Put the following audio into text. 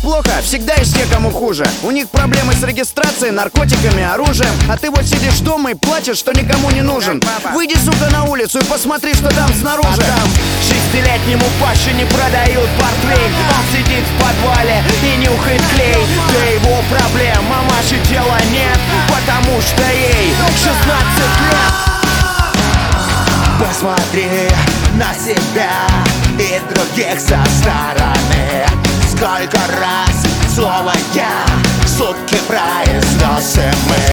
плохо, всегда есть те, кому хуже. У них проблемы с регистрацией, наркотиками, оружием. А ты вот сидишь дома и плачешь, что никому не нужен. Выйди, сука, на улицу и посмотри, что там снаружи. А там 6-летнему Паше не продают портвейн. Он сидит в подвале и нюхает клей. Да его проблем, мамаши дела нет, потому что ей 16 лет. Посмотри на себя и других со стороны. Сколько раз слово «я» в сутки произносим мы.